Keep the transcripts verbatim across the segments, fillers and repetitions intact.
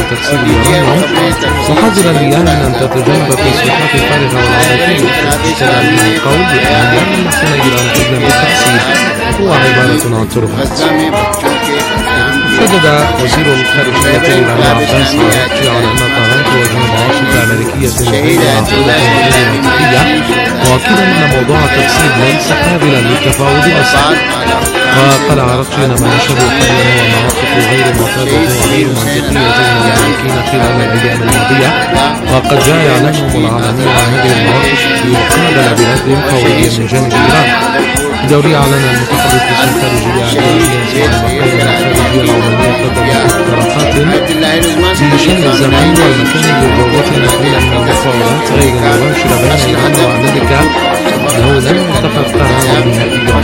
تغسيل اليورانيوم، وحذر المياه من أن تتجنب التصريحات الفارغة والعبثية. اشتغل من القول بأن اليوم المحسن إيران جدا بالتغسيل هو عبارة عن ترهات. شدد وزير الخارجية الإيراني عباس عراقچي على أن طهران توجه بعاصفة أمريكية غير معقولة وغير منطقية، مؤكدا أن موضوع التغسيل ليس قابلا للتفاوض أصلا. وقال عراقچي أن ما نشهد حاليا هو مواقف غير معتادة وغير منطقية من الأمريكيين خلال الأيام الماضية، وقد جاء إعلانهم العالمي عن هذه المواقف ليقابل بردهم فوريا من جانب إيران. بدوري أعلن المتحدث باسم الخارجية الإيرانية إسماعيل بقايا الخارجية العمانية قدمت اقتراحات بشأن الزمان والمكان للجولات المقبولة من المفاوضات غير المباشرة بين إيران وأمريكا، أنه لم يتخذ قرارا نهائيا.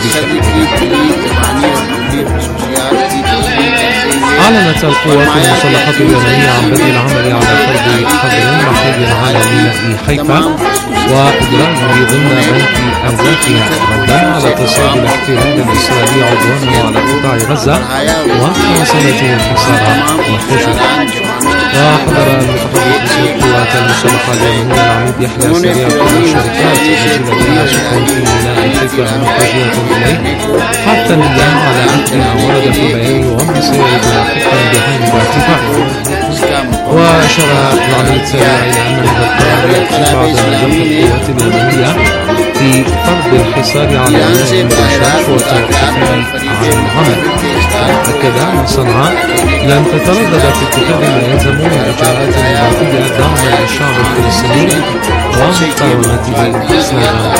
أعلنت القوات المسلحة اليمنية عن بدء العمل على فرض حظر محلي على ميناء حيفا وإدراجه ضمن بنك أهدافها ردا على تصعيد الاحتلال الإسرائيلي عدوانه على قطاع غزة ومواصلته الحصار والحشد. وحضر المتحدث باسم القوات المسلحة اليمنية العميد يحيى سريع كل الشركات التي لديها سكن في ميناء حيفا متجهة إليه حتى اليوم على أثر ما ورد في بيان ومن سيرد حقا بعين الارتفاع. وأشار العميد سريع إلى أن هذا القرار يأتي بعد جهد القوات اليمنية في فرض الحصار على ميناء الرشاش والتوقف عن العمل. أكد أن صنعاء لن تتردد في اتخاذ ما يلزم من إجراءات إضافية دعما للشعب الفلسطيني ومقاومته إسرائيل.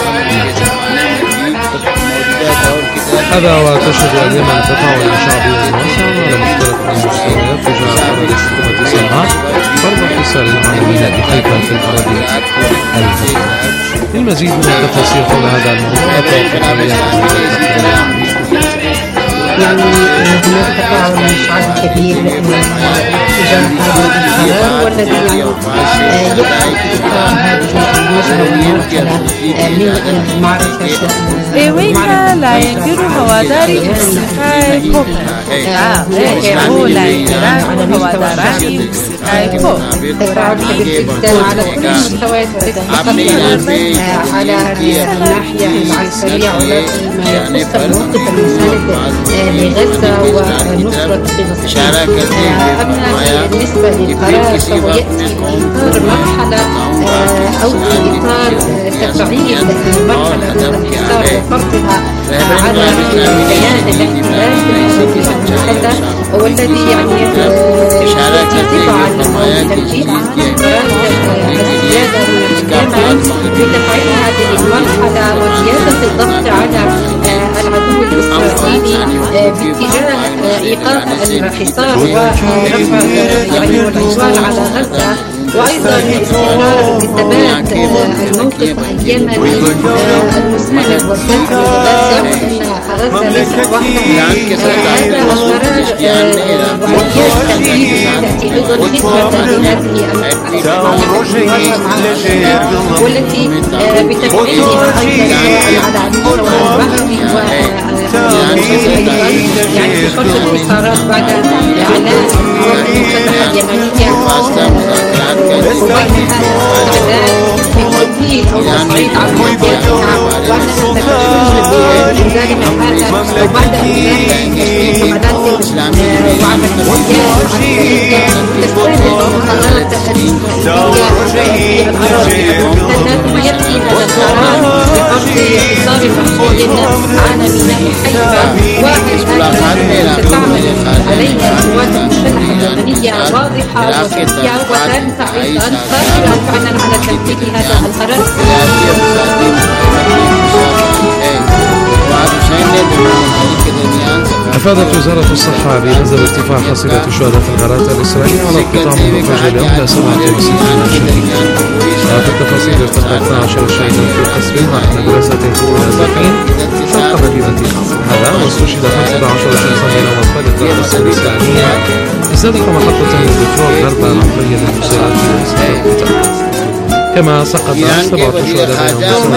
هذا وتشهد اليمن تفاعلا شعبيا واسعا على مختلف المستويات تجاه قرار حكومة صنعاء فرض حصار على ميناء حيفا في الأراضي الهامة. للمزيد من التفاصيل حول هذا الموضوع توقف عليها يعني هناك تفاعل من الشعب الكبير تجاه هذا القرار والذي يعني يدخل في إطار هذه الوجهة والمرحلة من المعركة Eweka la yengiru hawadari usikai kopa. Ah, eho la yengiru hawadarani usikai kopa. تفاعل كبير جدا على كل المستويات على الناحية العسكرية وما يخص الموقف المساند لغزة ونصرة فلسطين. أما بالنسبة للقرار فهو يأتي في إطار مرحلة أو في إطار تفعيل مرحلة الحصار وفرضها على كيان الاحتلال المحتلة والذي يعني يأتي تبعا لتنفيذ الزيادة من اليمن بتفعيل هذه المرحلة وزيادة الضغط على العدو الإسرائيلي باتجاه إيقاف الحصار ورفع يعني والعدوان على غزة، وأيضا استمرار بثبات الموقف اليمني المساند والدفع لغزة، وأن غزة ليست وحدها. هذا القرار وعمليات تنفيذها تأتي أيضا خدمة لهذه والتي بتفعيلها أيضا على المستوى البحري يعني في فرض الحصارات بعد إعلان القوات المسلحة اليمنية وبعدها إعلان بالتبديل أو تصعيد عملياتها وأنها ستكون بإنزال من هذا وبعد إنزال حملات وعمليات عسكرية تستهدف مهارات الأراضي المحتلة، ثم يأتي هذا القرار بفرض حصار محدود على ميناء حيفا، وهذا ستعمل عليها القوات المسلحة اليمنية واضحة وصريحة وتنفع أيضا قادرة فعلا على تنفيذ هذا القرار. أفادت وزارة الصحة بهذا ارتفاع حصيلة الشهداء في الغارات الإسرائيلية على القطاع منذ فجر اليوم إلى سبعة وستين شهيدا. وفي التفاصيل ارتفع اثنا عشر شهيدا في قصف مع مدرسة في النازحين شرق مدينة حصر. هذا واستشهد خمسة عشر شخصا من أطفال القدس الإسلامية بسبب محطة للبترول غرب العربية للمساعدة في القطاع. كما سقط سبعة شهداء بينهم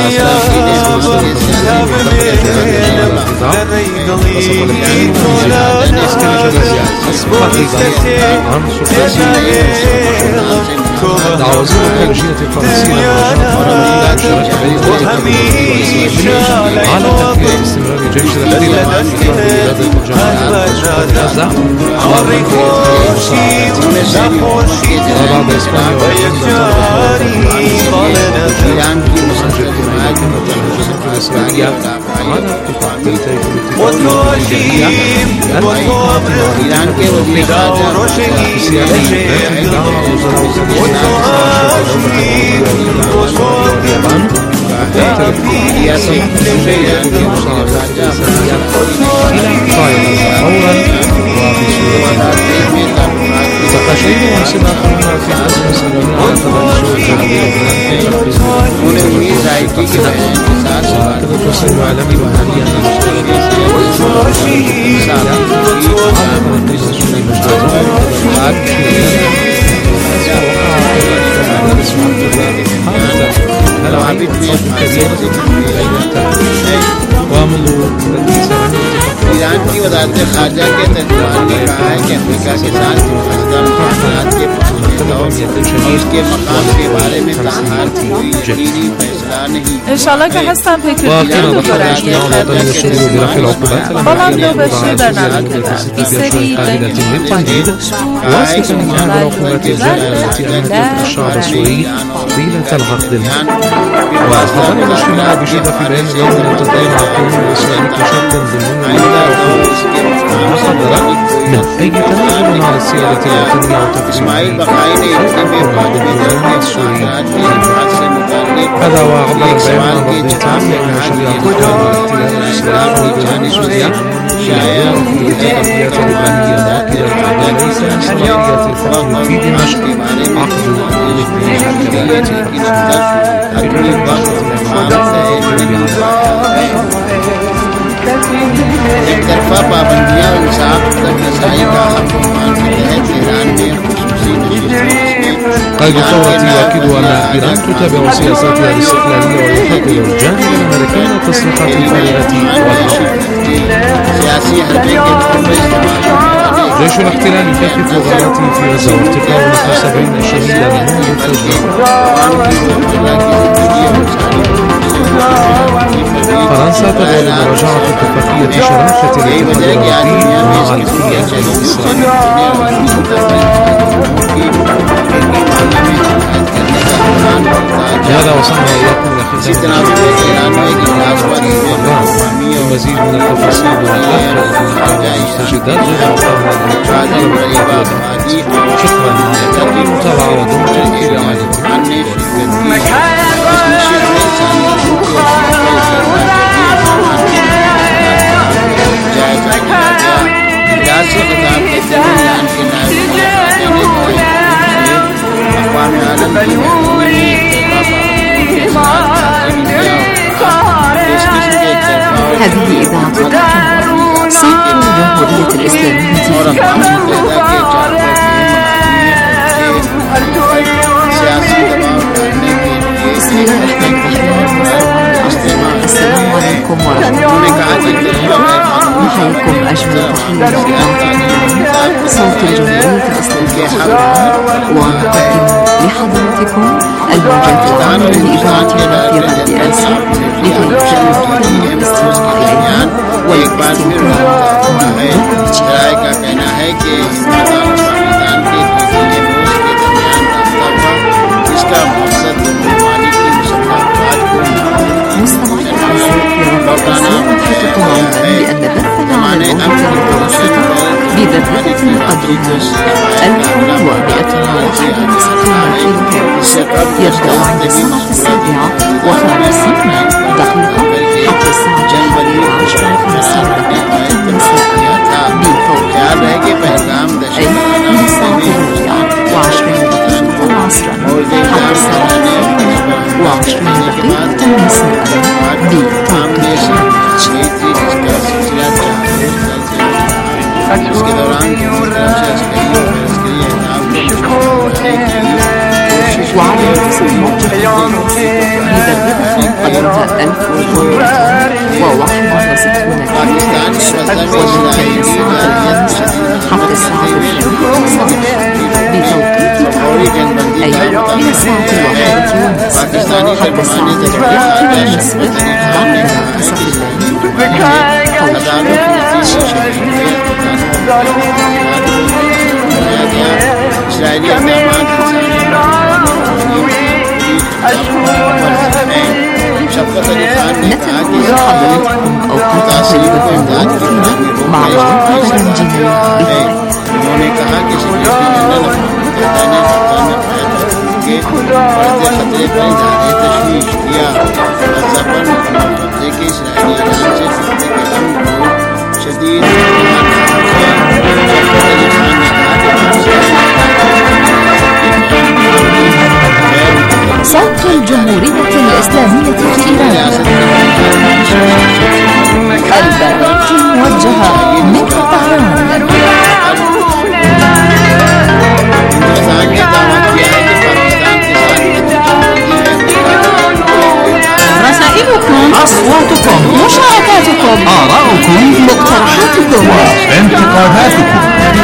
دعا وزير الخارجية الفرنسي على تأكيد استمرار جيش الاحتلال في إيراد الجماعات غزة وبعد إسبانيا الإسرائيلية على قطاع تلتين إيران के वज़ीर ईरान की वज़ारत ख़ारजा के तर्जुमान ने कहा है कि अमेरिका के साथ मुआहदा मुआहदात के उसके मकाम के बारे में तहार कोई यकीनी फैसला नहीं انشالله که هستم فکر دیگه دوباره بلند دو بشه برنامه کردم بی سری قیمت قدید واثقا من العقوبات الجارية التي أمنت الشعب السوري طيلة العقد واستغل الاجتماع بشدة في بيان اليوم التقدير القانون الإسرائيلي كشرط ضمني وحذر من أي تنازل على السيادة الوطنية وتقسيم هذا وعبر البيان عن رفض تام لأن شريعة القانون والاحتلال الإسرائيلي والبلاد السورية شهدوا في الاتفاقيات اللبنانية المؤكدة ليس إسرائيلية الحكم في دمشق عقد एक तरफा पाबंदियां और इंसाफ तक रसाई का हक ईमान के तहत ईरान में खुसूसी قائد الثورة يؤكد أن إيران تتابع سياساتها الاستقلالية ويفضل الجانب الأمريكي التصريحات الفارغة والعنف. جيش الاحتلال يكثف غاراته في غزة وارتقاء نحو سبعين شهيدا منذ الفجر. فرنسا تدعو لمراجعة اتفاقية شراكة الاتحاد الأوروبي مع الكيان الإسرائيلي. هذا وصلنا إليكم لختام المزيد من التفاصيل والأخبار المستجدات زر أرقامنا الإلكترونية. شكرا للمتابعة ودمتم في رعاية هذه إذاعة صوت الجمهورية الإسلامية في بسم الله الرحمن الرحيم. السلام عليكم ورحمة الله نحييكم أجمل تحية صوت الجمهورية الإسلامية ونقدم لحضراتكم الموجات العامة لإذاعتنا في غرب آسيا لتلقوا الكلمة الاستماع إليها والاستمتاع राय का कहना है कि हिंदुस्तान और पाकिस्तान के दूसरे मुल्क के दरमियान रास्ता हुआ इसका मकसद मुसलमानी की मुसलमानवाद को مستمعي الأعزاء في رب آسيا نلفتكم على أن بثنا على الموجة المتوسطة ببثات قدرها ألف ومئة وواحد وستين كيلوهرتز يبدأ عند الساعة السابعة وخمسين دقيقة حتى الساعة الحادية عشرة وخمسين دقيقة مساء بتوقيت أي من الساعة الرابعة وعشرين دقيقة عصرا حتى الساعة الثانية وعشرين دقيقة مساء بتوقيت इसके दौरान कोशिश وعلى رأس الموقف مدربة قدرها ألف وثمانمائة ووحدة وستون كيلو والمكان صاعدا حتى الساعة الحادية صباحا بتوقيت أي من الساعة الواحدة والنصف حتى الساعة الرابعة والنصف على منتصف الليل. نتمنى حضرتكم أوقات طيبة مع الجمهور الجنائي. उन्होंने कहा कि के बढ़ते खतरे पर इजहार तशवीश किया। गजा पर मुकम्मल कब्जे के इसराइली ईरान से टूटने के अमल को शदीद صوت الجمهورية الإسلامية في إيران، البرامج الموجهة من طهران. رسائلكم، أصواتكم، مشاركاتكم، آراءكم، مقترحاتكم وانتقاداتكم.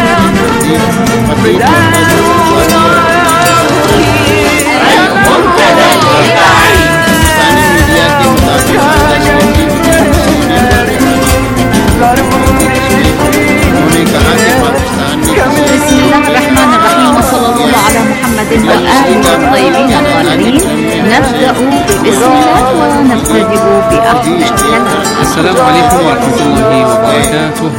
بسم الله الرحمن الرحيم، وصلى الله على محمد وآله الطيبين الطاهرين. نبدأ بسم الله ونبتدئ بأحمد الكلام. السلام عليكم ورحمة الله وبركاته.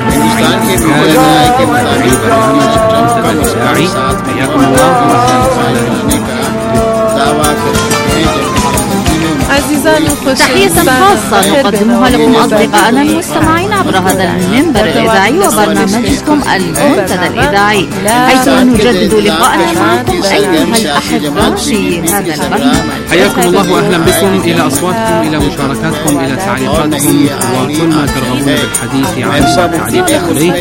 حياكم الله تحية خاصة نقدمها لكم أصدقائنا المستمعين عبر هذا المنبر الإذاعي وبرنامجكم المنتدى الإذاعي، حيث نجدد لقاءنا معكم أيها الأحباء في هذا البرنامج. حياكم الله وأهلا بكم إلى أصواتكم، إلى مشاركاتكم، إلى تعليقاتكم، وكل ما ترغبون بالحديث عنه والتعليق عليه.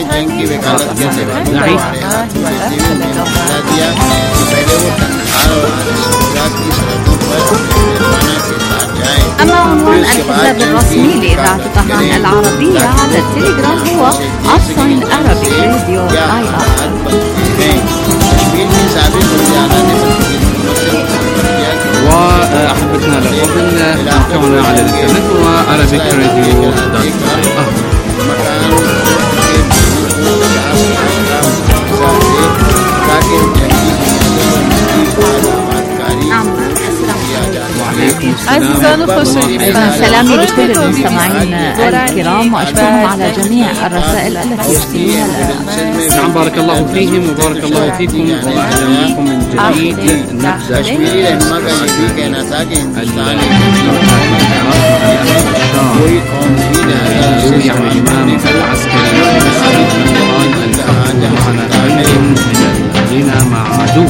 أما عنوان الحساب الرسمي لإذاعة طهران العربية على التليجرام هو أصين أرابي راديو آي آر. وأحبتنا الأفاضل موقعنا على الإنترنت هو أرابيك راديو دوت آر. سلامي لكل المستمعين الكرام وأشكرهم على جميع الرسائل التي يرسلونها لنا. نعم، بارك الله فيهم وبارك الله فيكم، وأهلا بكم من جديد. نبدأ يروي عن الإمام العسكري معنا مع عدو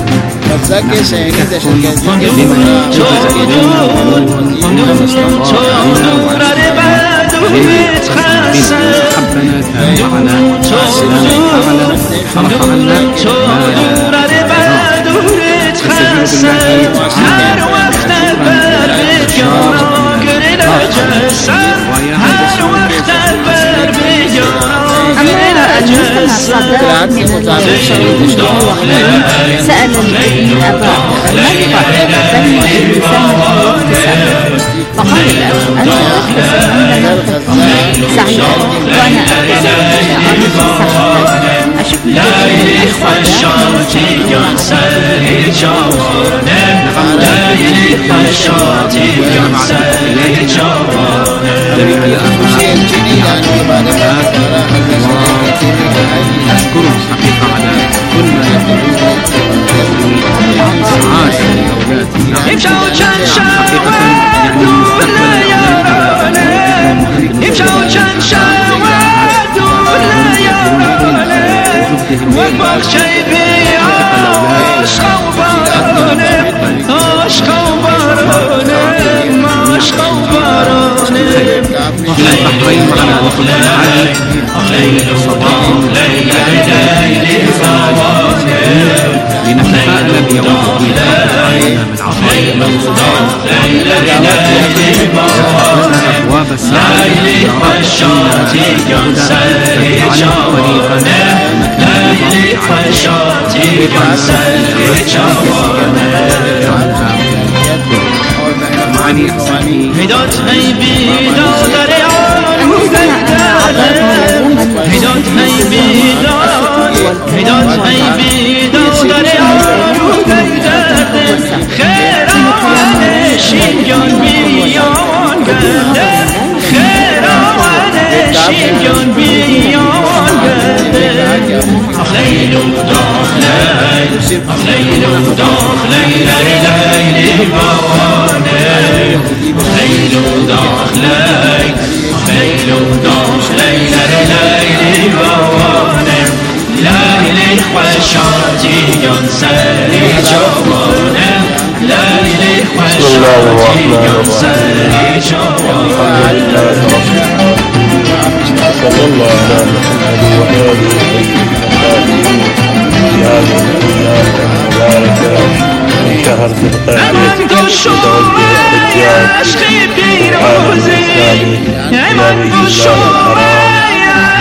سأل الآباء ما الفرق بين الإنسان والاغتسال؟ فقال الأب أنت تغتسل عندما تكون سعيدا وأنا أغتسل عند صحتك. أشوف أشكرهم حقيقة على كل ما يقولون سعادة لأولادي. حقيقة يعني مستقبل إلى البحرين معنا نقل العالي لنتفائل بيوم الدين من عظيم لیلی خوشاتیان سر جوانه لیلی خوشاتیان سر جوانه هدات هی بیداد دریان هدات هی بیداد هدات هی بیداد دریان خیران شیگان بیان گرده خیران شیگان بیان گرده لیل و داخ لیل لیل و داخ لیل لیل بوانه لیل و داخ لیل لیل و داخ لیل لیل بوانه لیل خوشاتیان سری جوانه لیل خوشاتیان سری جوانه صلى الله على محمد وآله وصحبه في هذه الأيام المباركة من شهر ذي القعدة يتوجه الحجاج العالم الإسلامي إلى بيت الله الحرام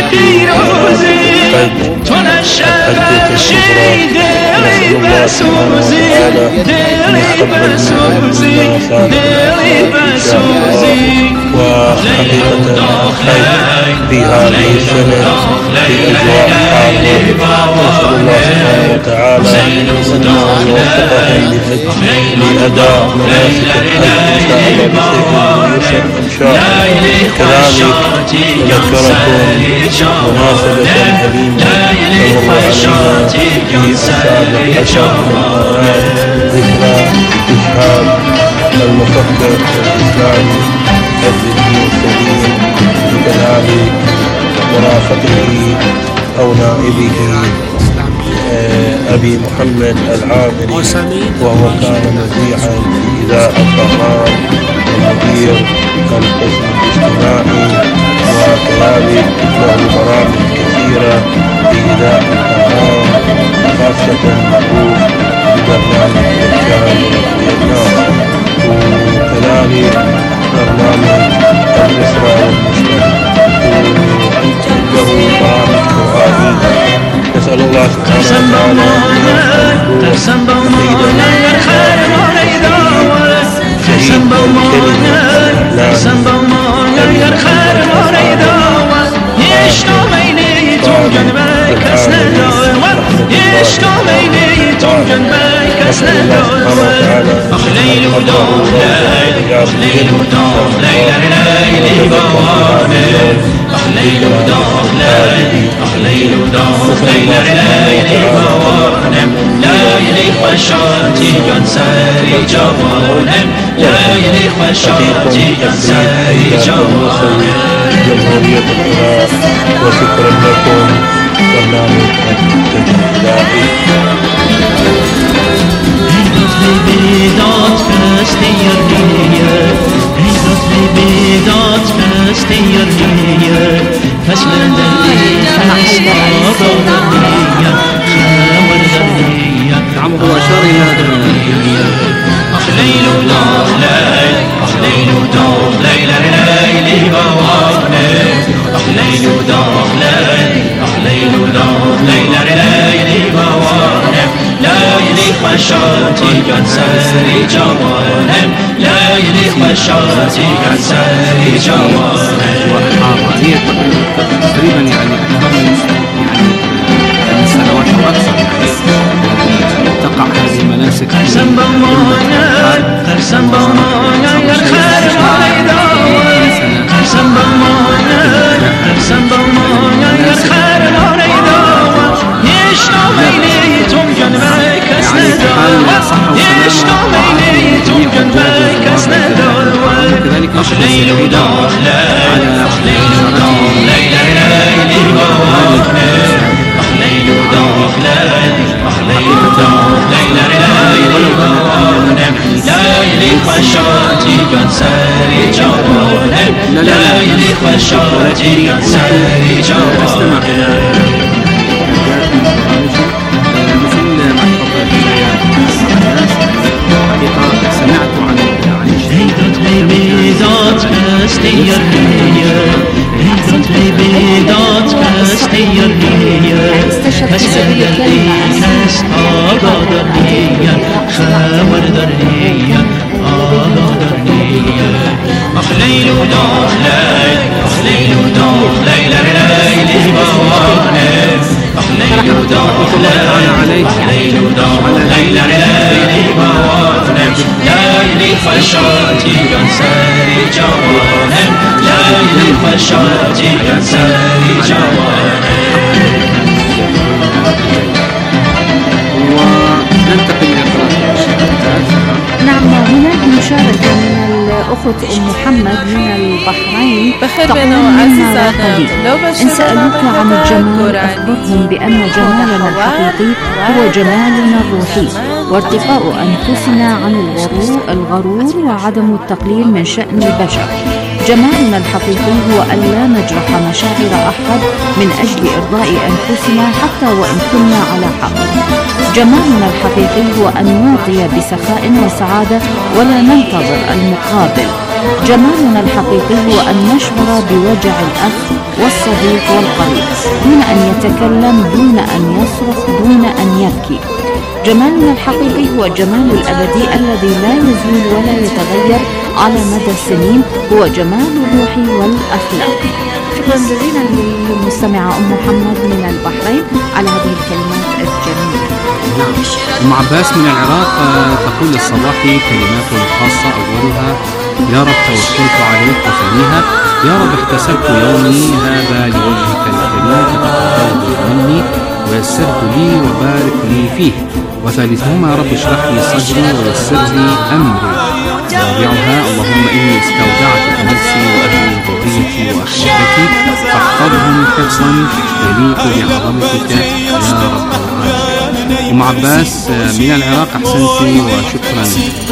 ليلة الحجة الكبرى. نسأل الله سبحانه وتعالى أن يتقبل منا صالح إن شاء الله. وحقيقة الخير في هذه السنة في أجواء حارة، نسأل الله سبحانه وتعالى أن يوفقهم لأداء مناسك الحج إن شاء الله بسيف إن شاء الله. كذلك نذكركم مناسبة كريمة تمر علينا في أسابق الأشهر المباركات ذكرى إشهاد المفكر الإسلامي عز الدين السليم بكذلك مرافقه أو نائبه أبي محمد العامري، وهو كان مذيعا في إذاعة الطهران ومدير القسم الاجتماعي، وكذلك له برامج كثيرة في إذاعة الطهران، خاصة معروف ببرنامج الرجال والناس، وكذلك برنامج الأسرة والمسلم، وله برامج قرآنية. نسأل الله سبحانه وتعالى ترسم بومانه ترسم بومانه ترسم بومانه گر خیر مریداوه یشتو مینی تون جنبه کس نداوه یشتو مینی تون جنبه کس نداوه اخ لیل و داخ لیل اخ لیل و داخ لیل لیلی بوانه اخ لیل و داخ لیل اخ لیل و داخ لیل لیلی بوانه لیلی خوشاتی جان سری جوانه لیلی خوشاتی جان سری جوانه. جمهورية العراق، وشكرا لكم. برنامج التجديدي بیداد فستیر نیه هیدات بیداد فستیر نیه فصل دلی فست آباد نیه خمر دلیه نعم هو أشار إلى أخ ليل وداخ ليل أخ ليل وداخ ليل ليلي بوانه أخ ليل وداخ ليل أخ ليل وداخ ليل ليلي بوانه لیلی خوشاتی جان سری جوانه لیلی خوشاتی جان سری جوانه. هي تقريبا يعني أكثر من يعني سنوات أو أكثر يعني تقع هذه المناسك ترسم بمانا ترسم بمانا يا الخير مريداوه ترسم بمانا ترسم بمانا يا الخير مريداوه يشتو ميلي توم جنبه كس نداوه يشتو ميلي توم جنبه كس نداوه أخ ليل وداخ ليل أخ ليل وداخ ليل ليلي بوانه أخ ليل وداخ ليل أخ ليل وداخ ليل ليلي بوانه لیلی خوشاتی جان سری جوانه لیلی خوشاتی جان سری جوانه. سمعت عن هيدات بیداد هير هير هيدت بيدات كاس هير هير كاس دردي كاس آقادر هير خاوردر هير آقادر هير أخ ليل وداخ ليل أخ ليل وداخ ليل ليل بوانه أخ ليل وداخ ليل أخ ليل وداخ ليل ليل بوانه ليل خشاتي كان ساري جوانه ليل خشاتي كان ساري جوانه. وننتقل إلى قراءة المشاركات. نعم، هناك مشاركة من الأخت أم محمد من البحرين تقول مما قليل إن سألوك عن الجمال أخبرهم بأن جمالنا الحقيقي هو جمالنا الروحي وارتقاء أنفسنا عن الغرور, الغرور وعدم التقليل من شأن البشر. جمالنا الحقيقي هو أن لا نجرح مشاعر أحد من أجل إرضاء أنفسنا حتى وإن كنا على حق. جمالنا الحقيقي هو أن نعطي بسخاء وسعادة ولا ننتظر المقابل. جمالنا الحقيقي هو أن نشعر بوجع الأخ والصديق والقريب دون أن يتكلم، دون أن يصرخ، دون أن يبكي. جمالنا الحقيقي هو الجمال الأبدي الذي لا يزول ولا يتغير على مدى السنين، هو جمال الروح والأخلاق. شكرا جزيلا للمستمعة أم محمد من البحرين على هذه الكلمات الجميلة. نعم. أم عباس من العراق تقول الصباحي كلمات خاصة أولها: يا رب توكلت عليك، وثانيها: يا رب احتسبت يومي هذا لوجهك الكريم فتقبله مني ويسرت لي وبارك لي فيه، وثالثهما: يا رب اشرح لي صدري ويسر لي أمري. رابعها: اللهم إني استودعت نفسي وأهلي وذريتي وأحبتي فاحفظهم حفظا يليق بعظمتك يا رب العالمين. أم عباس من العراق أحسنتي وشكرا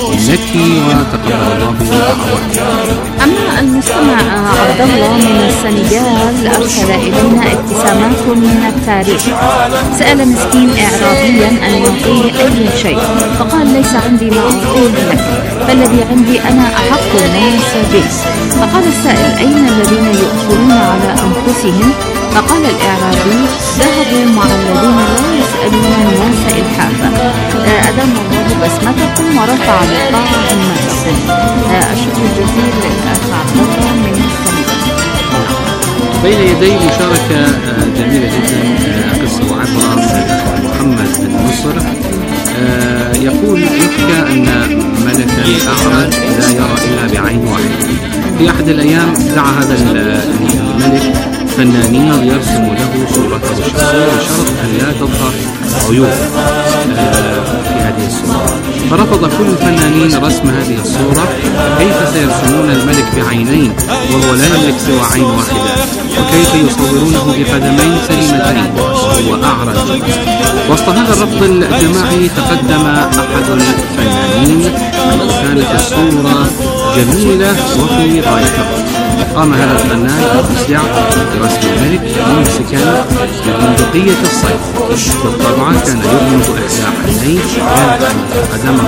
لك وتقبل الله دعواتك. أما المستمع عبد الله من السنغال أرسل إلينا ابتسامات من التاريخ. سأل مسكين إعرابيا أن يعطيه أي شيء فقال: ليس عندي ما أعطيه لك، فالذي عندي أنا أحق الناس به. فقال السائل: أين الذين يؤثرون على أنفسهم؟ فقال الإعرابي: ذهبوا مع الذين لا يسألون الناس إلحافا. أدام الله بسمتكم ورفع لقاء همتكم. الشكر الجزيل للأخ عبد الله من السنغال. بين يدي مشاركة جميلة جدا، قصة وعبرة من محمد بن نصر. يقول: يحكى أن ملكا أعرج لا يرى إلا بعين واحدة. في أحد الأيام دعا هذا الملك فنانين ليرسموا له صورته الشخصية بشرط أن لا تظهر عيوب في هذه الصورة. فرفض كل الفنانين رسم هذه الصورة. كيف سيرسمون الملك بعينين وهو لا يملك سوى عين واحدة؟ وكيف يصورونه بقدمين سليمتين وهو أعرج؟ وسط هذا الرفض الجماعي تقدم أحد الفنانين، وكانت الصورة جميلة وفي غاية. قام هذا الفنان بالتشجيع برسم الملك ممسكا ببندقية الصيد. بالطبع كان يغمض إحدى عينيه قدمه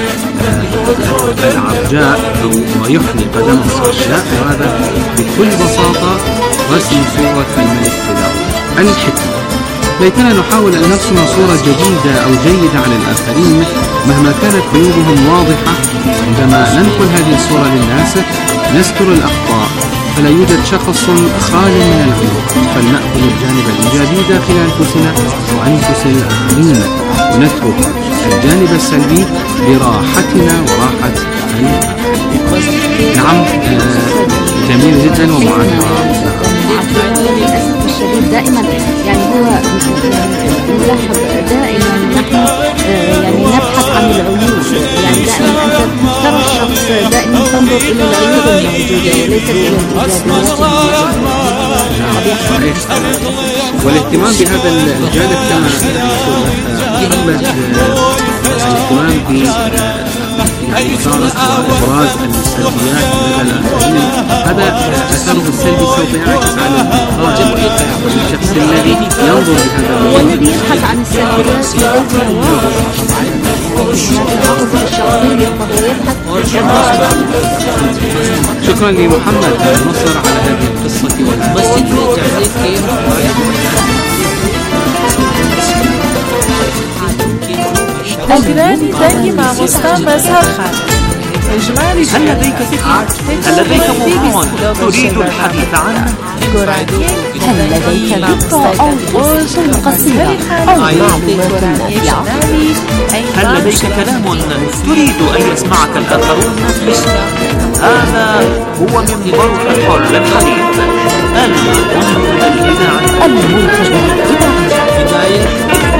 العرجاء ويحني قدمه الصرجاء، وهذا بكل بساطة رسم صورة الملك بلا الحكمة. ليتنا نحاول أن نرسم صورة جديدة أو جيدة على الآخرين مهما كانت عيوبهم واضحة. عندما ننقل هذه الصورة للناس نستر الأخطاء، فلا يوجد شخص خال من العيوب. فلنأخذ الجانب الإيجابي داخل أنفسنا وأنفس الآخرين، ونترك الجانب السلبي لراحتنا وراحة الآخرين. نعم، جميل جدا ومعبرة. للأسف الشديد دائما يعني هو نلاحظ دائما نحن يعني نبحث عن العيوب. يعني دائما أنت ترى الشخص دائما تنظر إلى العيوب الموجودة وليس إلى الإيجابيات. والاهتمام بهذا الجانب كما محمد الاهتمام بإثارة وإبراز السلبيات لدى الآخرين، هذا أثره السلبي سوف ينعكس على الراجل والشخص الذي ينظر بهذا هو الذي يبحث عن السلبيات لديه واضح. الشخصية فهو يبحث شكرا لمحمد نصر على هذه القصة أجراني دني مع مستوى مظهر خالد. هل لديك فكرة؟ هل لديك موضوع تريد الحديث عنه؟ هل لديك ذكرى أو قصة قصيرة أو معلومات ممتعة؟ هل لديك كلام تريد أن يسمعك الآخرون؟ هذا هو منبر الحر الحديث المنتج الإذاعي. المنتج الإذاعي.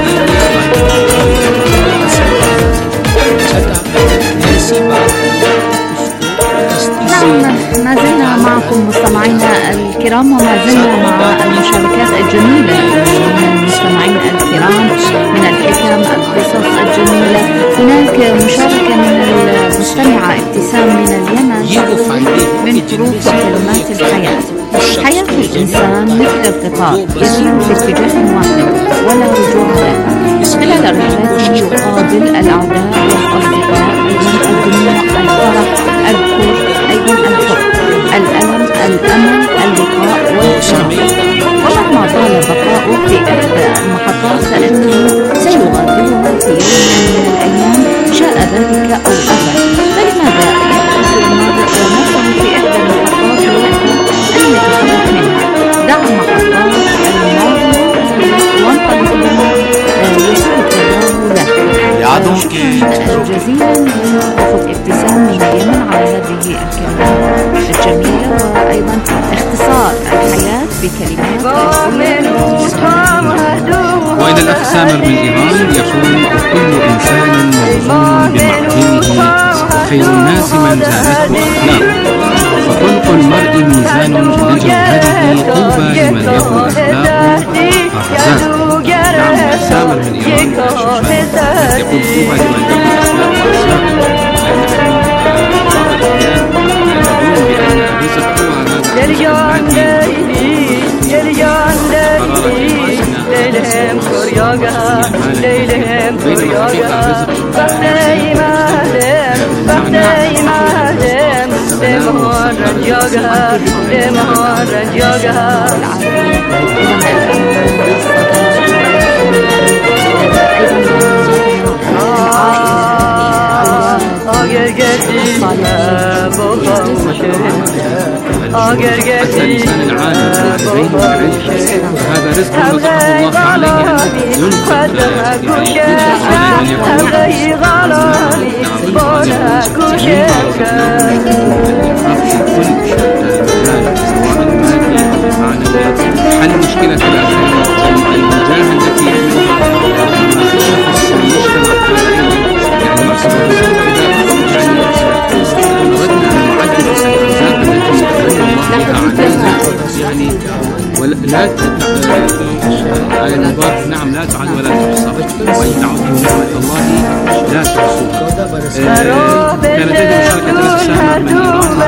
نعم، ما زلنا معكم مستمعينا الكرام، وما زلنا مع المشاركات الجميلة من المستمعين الكرام، من الحكم، القصص الجميلة. هناك مشاركة من المستمعة ابتسام من اليمن من حروف وكلمات الحياة. حياة الإنسان مثل القطار يسير في اتجاه واحد ولا رجوع له. خلال رحلته يقابل الأعداء والأصدقاء، أيضا الدموع، الفرح، الكره، أيضا الحب، الألم، الأمل، اللقاء والفراق. ومهما طال بقاؤه في إحدى المحطات فإنه سيغادرها في يوم من الأيام، شاء ذلك أو أبى. فلماذا يحدث المرء نفسه في إحدى المحطات ويأبى أن يتحرك منها؟ دع محطات الماضي وانطلق بها يسوق الله له. شكرا جزيلا لأخت ابتسام من اليمن على هذه الكلمات الجميلة، وأيضا اختصار الحياة بكلمات. وإلى الأخ سامر من إيران يقول: كل إنسان موزون بمعدنه، وخير الناس من زادته أخلاقه، فخلق المرء ميزان لجوهره، طوبى لمن له أخلاق فرزاق. نعم، سامر من إيران يقول: طوبى لمن له أخلاق فرزاق. بأن الرزق هو هذا اگر گردی اگر گردی هذا رزق رزقه الله عليه أن ينقل حل مشكلة الوجاهة التي يعملها الشخص المجتمع يعني مقصد أردنا أن نعدل الأرزاق التي يتمنى الله علينا يعني ولا آية المبارك نعم لا تعد ولا تحصى، وإن تعدوا نعمة الله لا تحصوها. كان لدينا مشاركة الأخ سامر من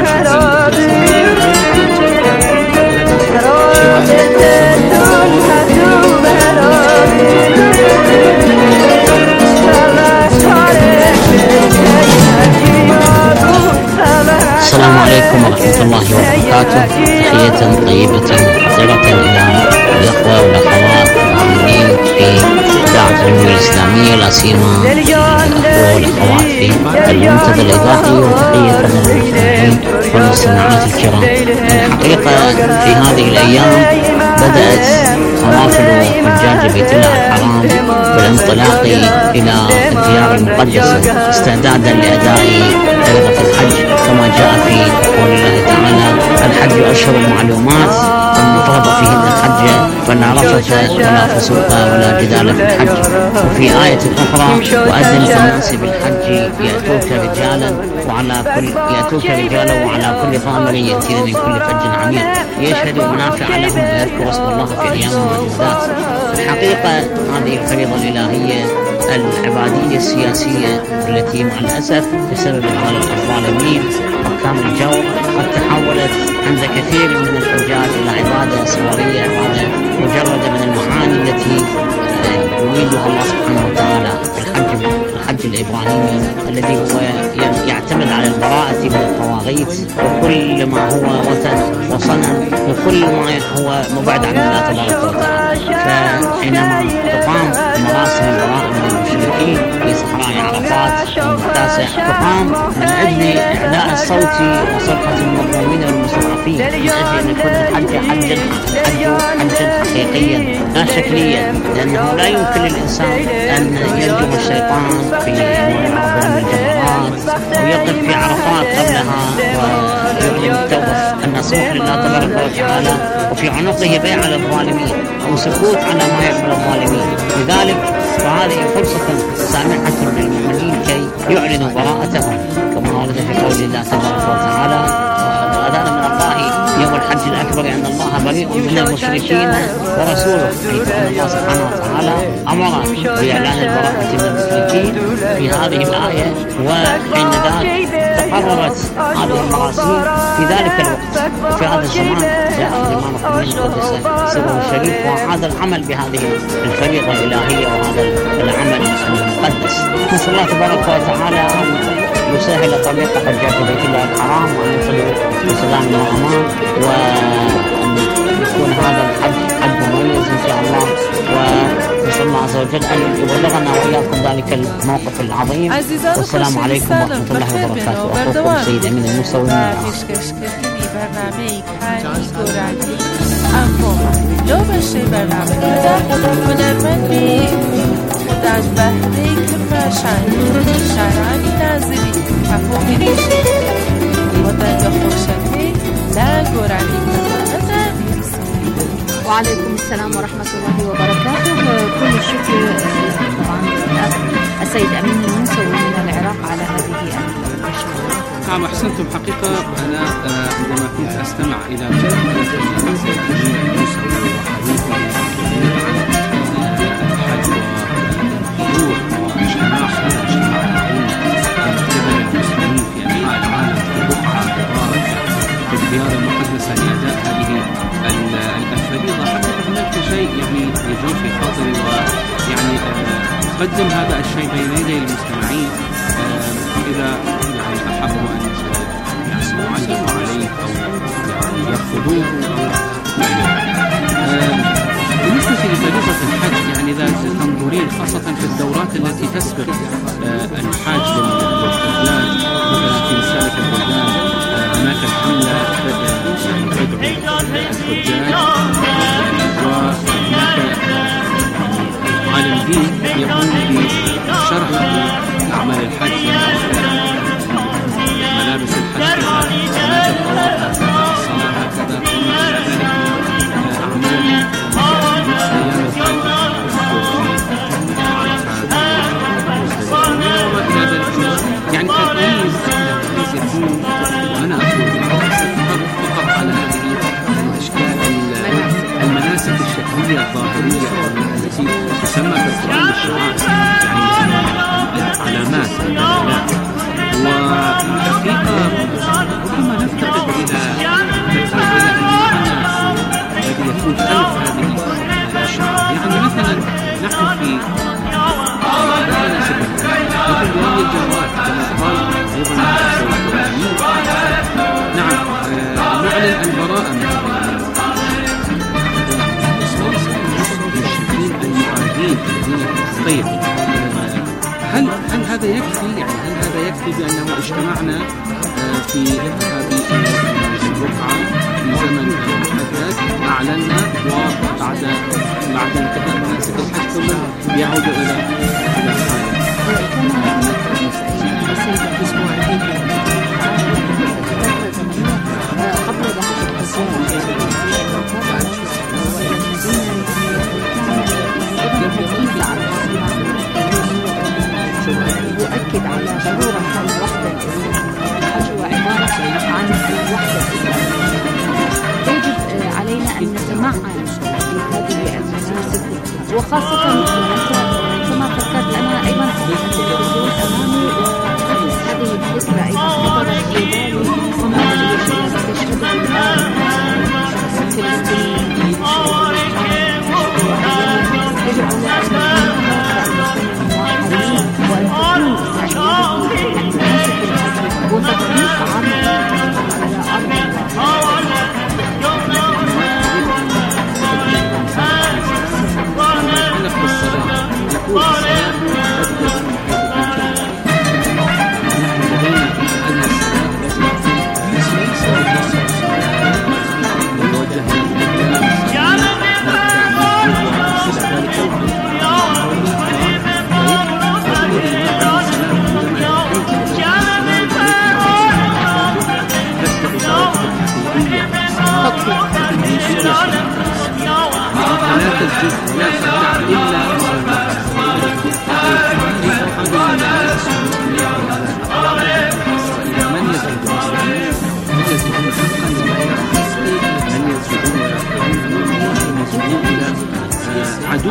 السلام عليكم ورحمة الله وبركاته. تحية طيبة خطيرة إلى الأخوة والأخوات العاملين في إذاعة الجمهورية الإسلامية، لا سيما الأخوة والأخوات في المنتدى الإذاعي، وتحية للمستمعين والمستمعات الكرام. الحقيقة في هذه الأيام بدأت قوافل حجاج بيت الله الحرام بالانطلاق إلى الديار المقدسة استعدادا لأداء فريضة الحج، كما جاء في قول الله تعالى: الحج أشهر معلومات فمن فرض فيهن الحج فلا رفث ولا فسوق ولا جدال في الحج. وفي آية أخرى: وأذن في الناس بالحج يأتوك رجالا وعلى كل يأتوك رجالا وعلى كل ضامر يأتين من كل فج عميق ليشهدوا منافع لهم ويذكروا اسم الله في أيام معدودات. الحقيقة هذه الفريضة الإلهية العبادية السياسية التي مع الأسف بسبب الغلاء الظالمين حكام الجو قد تحولت عند كثير من الحجاج إلى عبادة صورية، عبادة مجردة من المعاني التي يريدها الله سبحانه وتعالى في الحج الحج الإبراهيمي الذي هو يعتمد على البراءة من الطواغيت وكل ما هو وثن وصنم وكل ما هو مبعد عن الله تبارك وتعالى. فحينما تقام مراسم البراءة من المشركين في صحراء عرفات يوم التاسع تقام من أجل إعلاء الصوت وصرخة المظلومين والمستضعفين، من أجل أن يكون الحج حجا حجا حقيقيا لا شكليا، لأنه لا يمكن للإنسان أن يلجم الشيطان في موضع من الجمرات ويقف في عرفات قبلها ويعلن التوبة النصوح لله تبارك وتعالى وفي عنقه بيع على الظالمين أو سكوت على ما يفعل الظالمين. لذلك فهذه فرصة سامحة للمؤمنين كي يعلنوا براءتهم كما ورد في قول الله تبارك وتعالى: وأذان من الله يوم الحج الأكبر أن الله بريء من المشركين ورسوله. حيث أن الله سبحانه وتعالى أمر بإعلان البراءة من المشركين في هذه الآية، وحين ذلك تقررت هذه المراسيم في ذلك الوقت وفي هذا الزمان جاء الإمام الخميني قدس سره الشريف وهذا العمل بهذه الفريضة الإلهية وهذا العمل المقدس. نسأل الله تبارك وتعالى أن يسهل طريق حجاج بيت الله الحرام وأن يصلوا بسلام وأمان، وأن يكون هذا الحج حج مميز إن شاء الله، ونسأل الله عز وجل أن يبلغنا وإياكم ذلك الموقف العظيم. والسلام عليكم ورحمة الله وبركاته. أخوكم سيد أمين الموسوي من در بهره کرمشانی شرانی نازلی تفاقی ریشه و در خوشکی در گرانی کتانه وعليكم السلام ورحمة الله وبركاته. كل الشكر طبعا للأخ السيد أمين الموسوي من العراق على هذه المشاركة. نعم أحسنتم. حقيقة أنا عندما كنت أستمع إلى مشاركة السيد أمين الموسوي وحديثه عن الحج وحضور واجتماع هذا الاجتماع العظيم من قبل المسلمين في أنحاء العالم في بقعة مباركة في الديار المقدسة لأداء هذه الفريضة، حقيقة هناك شيء يعني يجول في خاطري ويعني أقدم هذا الشيء بين يدي المستمعين إذا يعني أحبوا أن يسمعوا عليه أو يعني يرفضوه أو بالنسبة لفريضة الحج، يعني إذا تنظرين خاصة في الدورات التي تسبق الحاج للحجاج، مثلا في مسالك البلدان هناك الحملة يعني تدعو الحجاج، وهناك عالم دين يقوم بشرح أعمال الحج، ملابس الحج كذا، الطواف هكذا، الصلاة هكذا، أعمال أيام الحج يعني تركيز تركيز يكون، وأنا أقول فقط على هذه الأشكال المناسك الشكلية الظاهرية التي تسمى في القرآن بالشعائر، يعني العلامات الدلالات. وحقيقة ربما نفتقد إلى إلى المعنى الذي يكون خلف هذه الأشياء. يعني مثلا نحن في هذا شبه مثل بهذه الجوات كما قال أيضا نعم نعلن البراءة من المشركين المعادين لدين الطيب. هل هل هذا يكفي؟ يعني هل هذا يكفي بأنه اجتمعنا في هذه الرقعة في زمن محدد أعلنا وبعد بعد انتهاء مناسك الحج ثم يعود إلى إلى حاله؟ يؤكد على ضرورة الوحدة الحج هو عبارة عن الوحدة. يجب علينا أن نتمعن في هذه المناسك، وخاصة كما فكرت أنا أيضا التلفزيون أمامي وأحس هذه الفكرة أيضا خطرت في بالي وما الذي تشهده الآن فلسطين يجب على أن نكون وأن تكون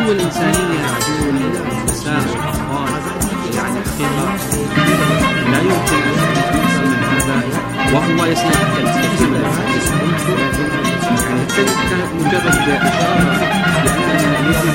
عدو الإنسانية، عدو النساء والأطفال، يعني حقيقة لا يمكن أن يكون من هذا وهو يصنع الكثير من الحديث، يعني كانت مجرد إشارة لأننا يجب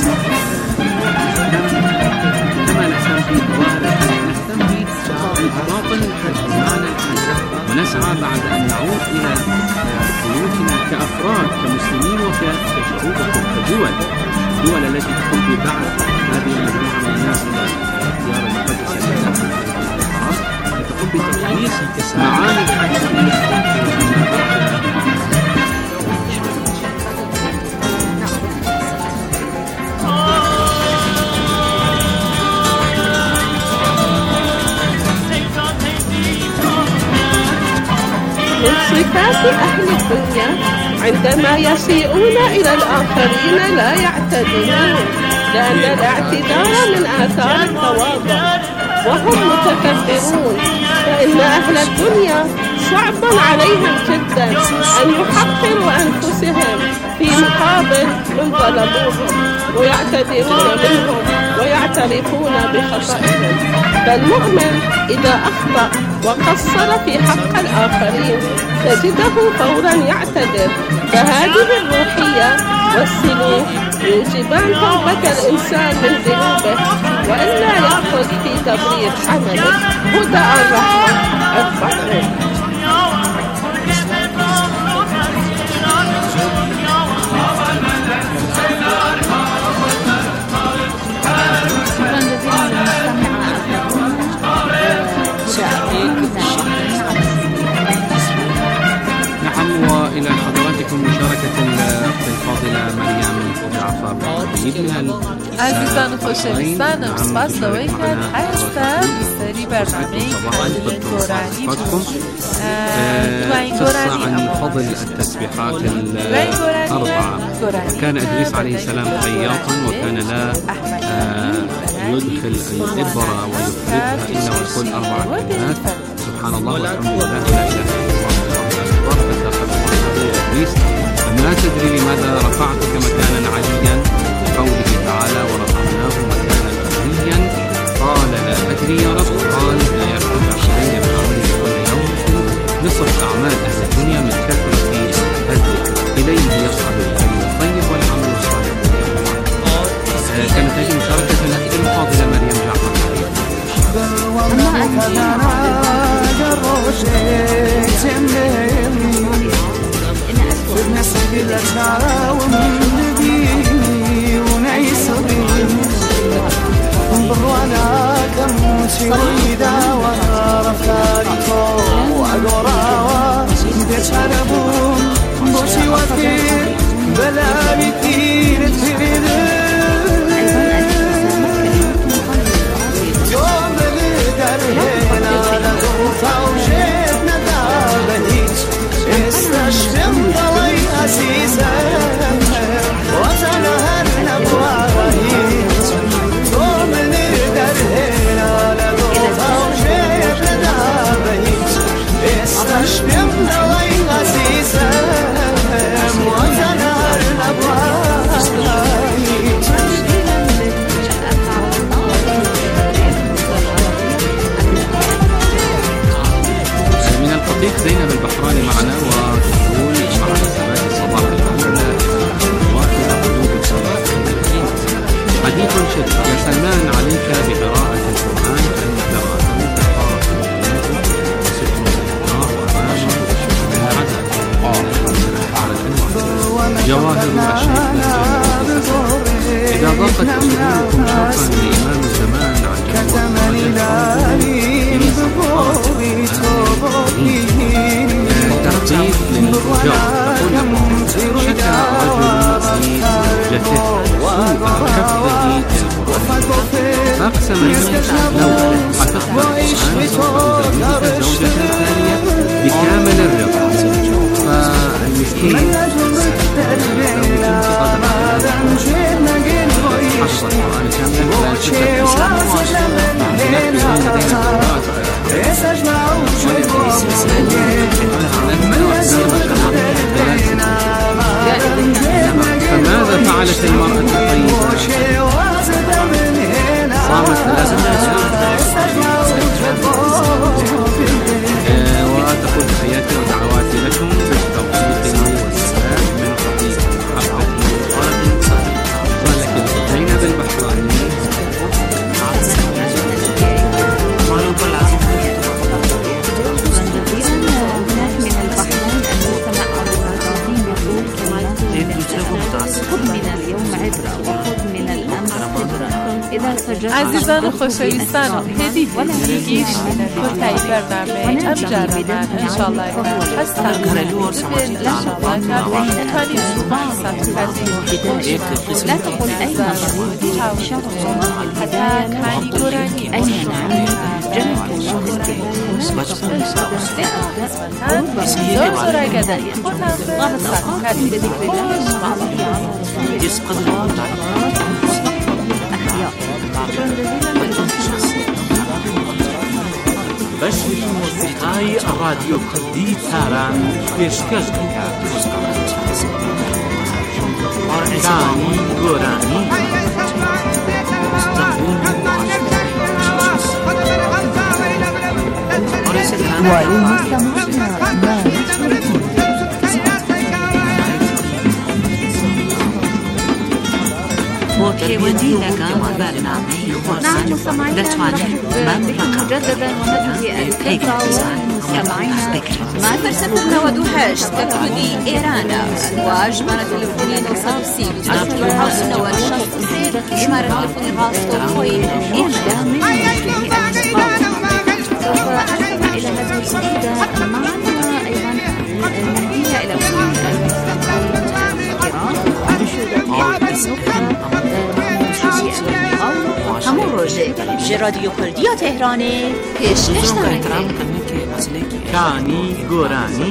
كما نهتم بظاهر الحج نهتم بباطن الحج بمعنى الحج، ونسعى بعد أن نعود إلى بيوتنا كأفراد كمسلمين وكشعوب وكدول الدول التي تقوم ببعث هذه المجموعة من الناس إلى الديار المقدسة تقوم بتقديس معاني الحج من صفات أهل الدنيا عندما يسيئون إلى الآخرين لا يعتدلون، لأن الاعتذار من آثار التواضع، وهم متكبرون، فإن أهل الدنيا صعب عليهم جدا أن يحقروا أنفسهم في مقابل من ظلموهم ويعتذرون منهم ويعترفون بخطئهم. فالمؤمن إذا أخطأ وقصر في حق الآخرين تجده فورا يعتذر، فهذه الروحية والسلوك يوجبان توبة الإنسان من ذنوبه، وإلا يأخذ في تبرير عمله هدى الرحمة الفقر. نعم، وإلى حضراتكم مشاركة الفاضلة مريم جعفر من عزیزان خوشویستانم، سپاس لەوەی کە هەستا بیسەری بەرنامەی کاندلێن گۆرانی بوو. دوایین گۆرانی عن فضل التسبيحات الأربعة. كان إدريس عليه السلام خياطا وكان لا يدخل الإبرة ويفردها إلا ويقول أربع كلمات: سبحان الله والحمد لله ولا إله إلا الله والله أكبر. فدخل إدريس: فما تدري لماذا رفعتك مكانا عليا، قوله تعالى: ورفعناه مكانا عليا. قال: لا أدري يا رب. قال: لا يرفع علي من عملي كل يوم نصف أعمال أهل الدنيا من كثرة الذكر، إليه يصعد الكلم الطيب والعمل الصالح. كانت هذه مشاركة التي الفاضلة مريم جعفر. زينب البحراني معنا وتقول: مع ثبات الصباح الأولى واحدة قلوب الصلاة. حديث شد: يا سلمان، عليك بقراءة القرآن فإن قراءته كفارة لذنوبك وستر للنار وأمانة من العذاب. جواهر الشيخ إذا ضاقت صدوركم شرطا لإمام الزمان ترتيب للرجال. تقول: شكى رجل لزوجته سوء حفظه القرآن، فأقسم لو حفظت القرآن زوجة ثانية بكامل الرضا. فالمسكين حفظ القرآن فماذا فعلت المرأة الطيبة عزیزان خوشویستان هدی دیگیش کتایی برنامه ام جرمان انشالله هستم ببین انشالله که تانی سوبان ساتکازی لا تقل أين ضروري شرط حتى كاني قراني أين نعم جميل الله زور زورا قدايا غابت ساتكازي بذكر الله يسقط الوضع بەشی مۆسیقای ڕادیۆ کوردی تاران پێشکەش دەکات ئۆرگانی گۆرانی بۆ پەیوەندی لەگەڵ بەرنامەی خۆشان دەتوانێت مجددا ونبدأ الاتصال مستمعينا مع الفلسفة نود وحشت ككردي إيران وجمارة تلفوني نوصل سيب جمارة الهاوس نوال شخص سير جمارة تلفوني غاصة خوي إيران من سوف أستمع إلى هذه القصيدة معنا أيضا نهديها إلى كل المستمعين همون روژه جه رادیو کردی تهرانه پیشکش دارد کانی گۆرانی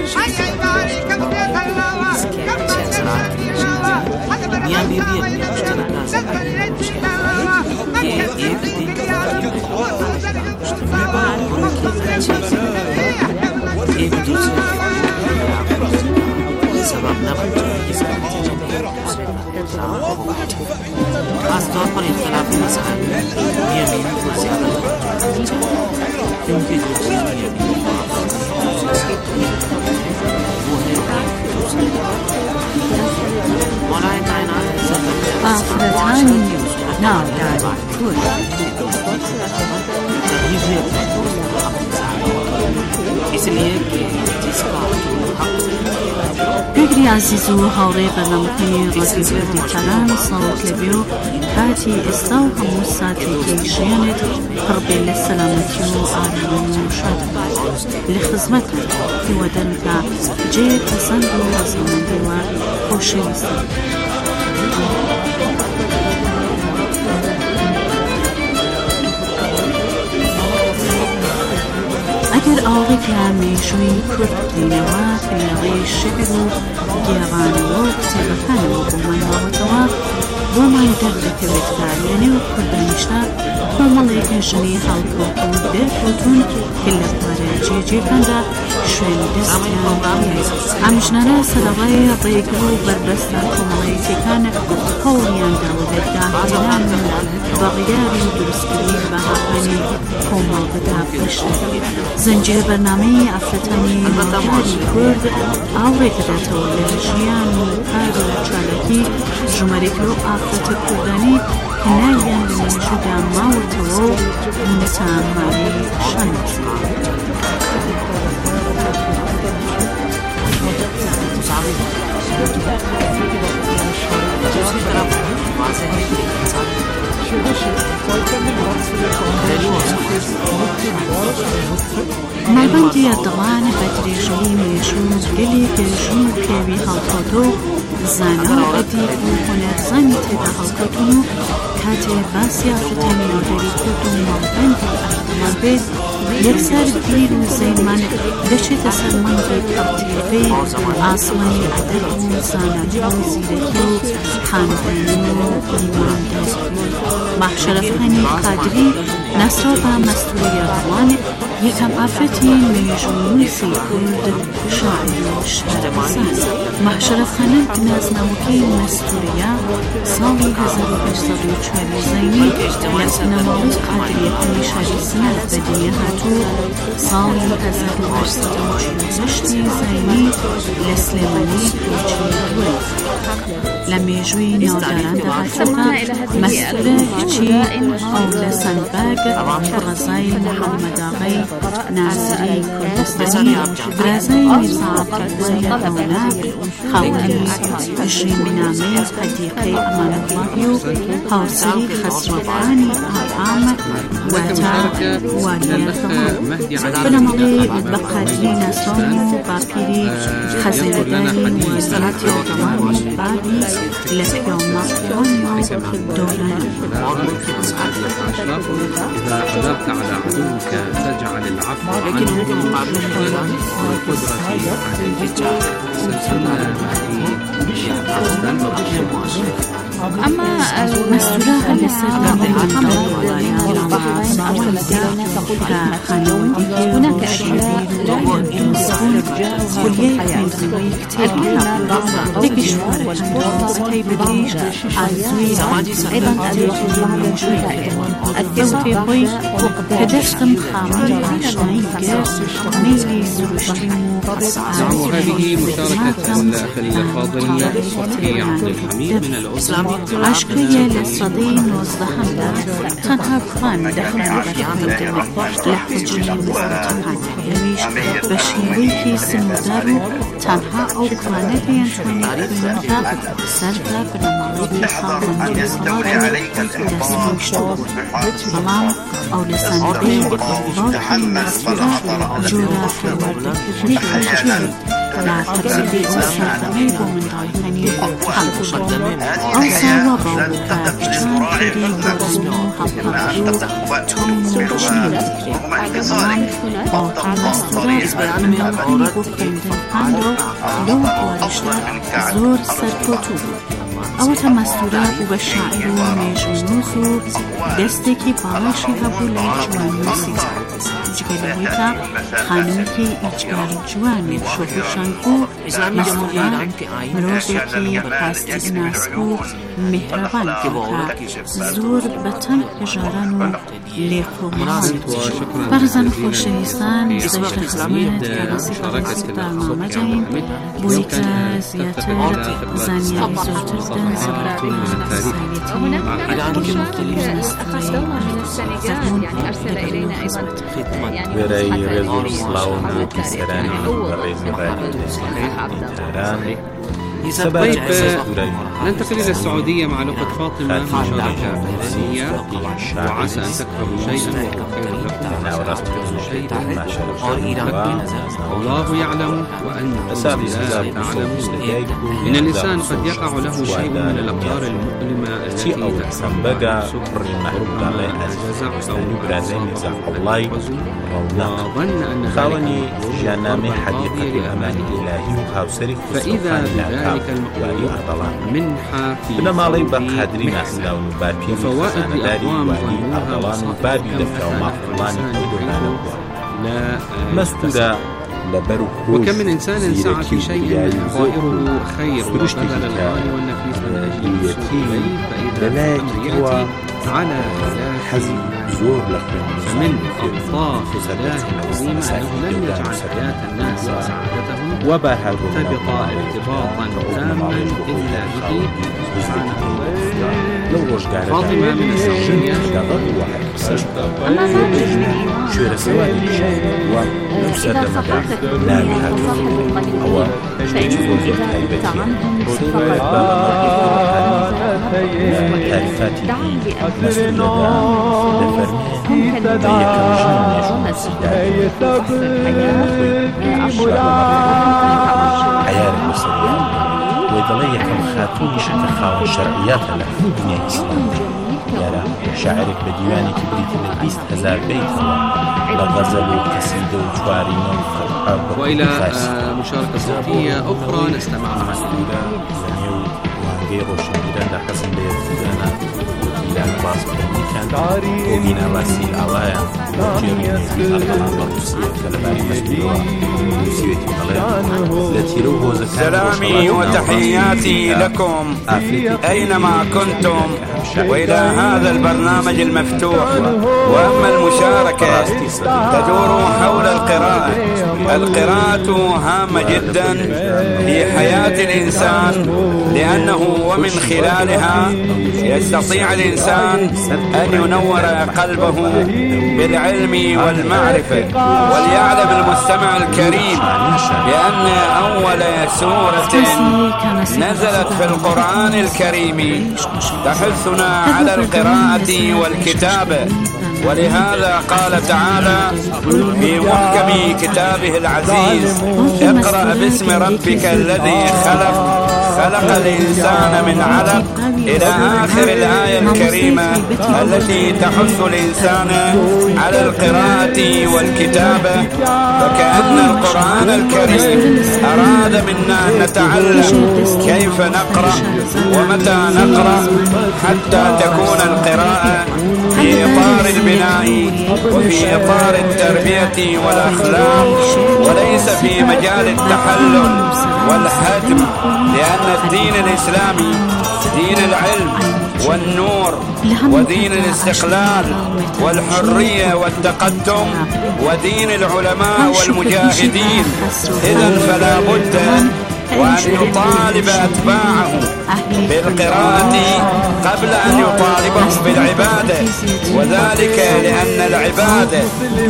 خاص طور پر اختلاف مذهب یمین و زیادت کیونکہ دوسری یمین مولای کائنات آفرتان ناودار کرد اس لیے کہ جس کا گوگری عزیز و هاوڕێ بەرنامەکانی ڕادیۆ کوردی تەران ساڵات لەبێ و کاتی ئێستا و هەموو ساتێکی ژیانت پڕبێ لە سەلامەتی و ئارامی و شادی لە خزمەتە هیوادارم کە جێ پەسەند و ڕەزامەندی و خۆشەویستە ئەگەر ئاوڕێک لە مێژووی کورد بکەینەوە پێڵەی شعر و گێڕانەوە و کتێبەکانەوە بۆمان ماوەتەوە بۆمان دەردەکەوێت کە لە نێو کوردانیشتا کۆمەڵێک ژنی هەڵکەوت و دەرکەوتون کە لە پارە جێجێکاندا شوێن دەستیان ئەم ژنانە سەرەڕای ڕێگر و بەربەستە کۆمەڵەیەکەکان هەوڵیاندا و دەرداهێنان و بەڕیاری دروستکردنی بەهاکانی کۆمەڵگەدا پێشتر زنجیرە بەرنامەی ئافرەتانی ماڵداری کورد ئاوڕێکە دێتەوە لە ژیان و کار و چالاکی ژمارەێک لەو ئافرەتە کوردانی کە ناویان لە مێژوودا ماوەتەوە و متاماری شاناسی مەڵبەندی ئەردەڵانە بە درێژەی مێژوو گەلێک ژن و پێوی هەڵکەوتۆ زانە و ئەدیب و هۆنەرزانی تێدا هەڵکەوتون و کاتێ باسی ئافرەتانی ناوداری کورد و مەڵبەندی ئەردەڵان بێت یەکسەر بیر و زەیمان دەچێتە سەر مەنگی تەڵتیبەی ئاسمانی ئەدەب و زانایی و زیرەکی و خانبانی و ئیمانداری مەحشەرەفخانی قادری نەسرۆ بە مەستوری ئەردەڵان یەکەم ئافرەتی مێژوونووسی کورد شاعیر و شعرساز مەحشەرەفخانە نازناوەکەی مەستوریە ساڵی هەزار و هەشت و چوار زەینی لە سینەماڵی قادریەکانی شاری سنەت بەدیە هاتوو ساڵی هەزار و هەشت و چوار زەینی لە سلێمانی کوچی وەرد لميجوي نوداران دغاكتا مسؤولة هيتشي أو لسنباق رزاي محمد آغي نازري كردستاني رزاي مرزا كردواني هوناك خاوني عشرين منامي حديقي أمان الله هاوسري خسرواني آم واتار والياتما بنمضي بقادرين صومو باكيري خزيرداني وزارات يوضماني بابي لفيوم مصريون دولان إذا قدرت على عدوك فاجعل العفو عنه والقدرة عليه سلسلة أما المسؤولة السرية محمد هناك أشياء يوصفون كلية زوي كتير لكن شوارع ستي بديش عزوي أيضا الدم في بوي كدشتم خامل عشنين جاس ميلي سوشتمو وهذه مشاركة الأخ الفاضل صبحي عبد الحميد من الأسرة عشقية للصديق وزدحمنا تنها بخان دخل برحمة لحجري وفتحان حيويش بشيويكي سمدارو تنها أو كانت ينتاني كنوتا سرطة بنمالي خاون جزارو لسموشتو بلام أو لسانبي باقي مسؤولة جورا فورد كذلك الجيل لا تبدي وسرطمي ومن ضايفني خلقش أوسا وضعو كابتشون كري ورزمو هبطاقيو تومو بشميل بلام باقي مسؤولة بأنمي أقريبو كندن قاندو لو بوالشتا زور سرطوتو أو تمسطورة وبشاعر وميجونوزو دستكي بالاشي هبو لجوان موسيقى جگلويتا خانوكي إجغال جوان شوفوشانكو مسطورة مروزوكي قاستي ناسكو مهربان كا زور بطن هجارانو ليخومان برزن خوشويستان زوجت خزميت كراسيطة وسيطة المامجين بويكا زياتر زانيا زوجتر دان زبراتي سايلتين برای رزول سلاوم و کسرانی برای مبادئ تهران. طيب ننتقل إلى السعودية مع الأخت فاطمة مشاركة فنية وعسى أن تكرهوا شيئا وهو خير لكم وعسى أن تكرهوا شيئا والله يعلم وأنتم لا تعلمون. إن الإنسان قد يقع له شيء من الأقدار المؤلمة التي تأثر الجزع أو وظن أن خاوني جانامي حديقة الأمان الإلهي وهاوسري فإذا بذلك المقدور منحة في بنمالي بقادري ناسنا ونبابي وفوائد لأقوام ظنوها وصفات لا مستورة وكم من إنسان سعى في شيء ظاهره خير وبذل الغالي والنفيس من أجل اليتيم فإذا الأمر يأتي على حزن فمن ألطاف الله العظيم أنه لم يجعل حياة الناس وسعادتهم مرتبطة ارتباطا تاما إلا به سبحانه. فاطمة من السعودية أما شير سوادي إذا صحتك لا هو فإن إذا طعمهم صفقة دعم بأنفسهم هم كالمدينة السيدات وأحسن الحياة أشرف حياة المسلمين ويضلي كم خاتون شتخاون شرعيات له دنيا إسلام يرى شاعرك بديواني كبريت للبيست هزار بيت لغزل وكسيد وجوارين وفرحة وإلى مشاركة صوتية أخرى نستمع مع السيدة زنيو وانجيرو شميران لحسن بيزيدانا إلى نباس بنيكان وبينا واسيل أوايا سلامي وتحياتي لكم أينما كنتم وإلى هذا البرنامج المفتوح. وأما المشاركة تدور حول القراءة. القراءة هامة جدا في حياة الإنسان، لأنه ومن خلالها يستطيع الإنسان أن ينور قلبه بالعلم والمعرفة. وليعلم المستمع الكريم بأن أول سورة نزلت في القرآن الكريم تحثنا على القراءة والكتابة، ولهذا قال تعالى في محكم كتابه العزيز: اقرأ باسم ربك الذي خلق خلق الإنسان من علق، إلى آخر الآية الكريمة التي تحث الإنسان على القراءة والكتابة. فكأن القرآن الكريم أراد منا أن نتعلم كيف نقرأ ومتى نقرأ، حتى تكون القراءة في إطار البناء وفي إطار التربية والأخلاق، وليس في مجال التحلل والهدم، لأن الدين الإسلامي دين العلم والنور ودين الاستقلال والحرية والتقدم ودين العلماء والمجاهدين. إذن فلا بد وأن يطالب أتباعه بالقراءة قبل أن يطالبهم بالعبادة، وذلك لأن العبادة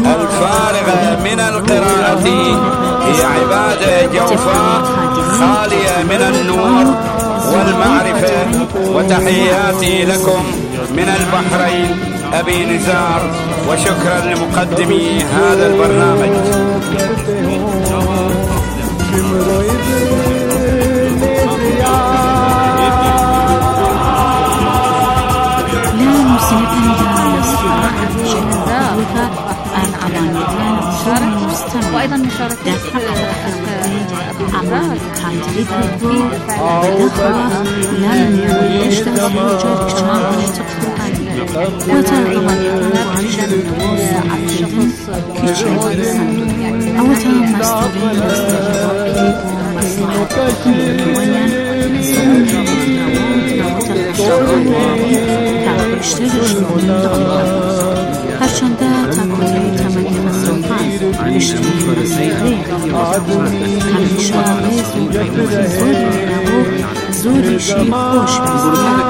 الفارغة من القراءة هي عبادة جوفاء خالية من النور والمعرفة. وتحياتي لكم من البحرين أبي نزار، وشكرا لمقدمي هذا البرنامج. وأيضا مشاركة أعمال كانديدة بالأخوة لا يشتغل يوجد اجتماع وتنظم الحوار عن الشخص أو تم مستورين مصلحة المكونين هرچنده تاکوری تمنی مصروفان اشتری زیری همیشه زوری زوری نبو زوری شی خوش بزرگ